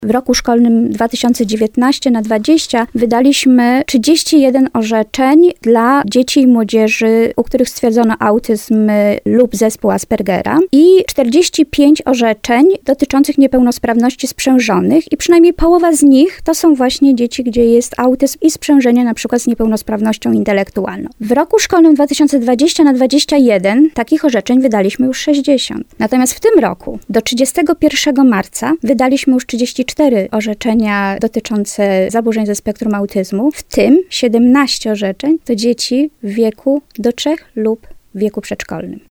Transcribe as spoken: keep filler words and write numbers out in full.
W roku szkolnym dwa tysiące dziewiętnaście na dwadzieścia wydaliśmy trzydzieści jeden orzeczeń dla dzieci i młodzieży, u których stwierdzono autyzm lub zespół Aspergera i czterdzieści pięć orzeczeń dotyczących niepełnosprawności sprzężonych i przynajmniej połowa z nich to są właśnie dzieci, gdzie jest autyzm i sprzężenie na przykład z niepełnosprawnością intelektualną. W roku szkolnym dwa tysiące dwudziestym na dwudziesty pierwszy takich orzeczeń wydaliśmy już sześćdziesiąt. Natomiast w tym roku do trzydziestego pierwszego marca wydaliśmy już trzydzieści cztery orzeczenia dotyczące zaburzeń ze spektrum autyzmu, w tym siedemnaście orzeczeń to dzieci w wieku do trzech lub w wieku przedszkolnym.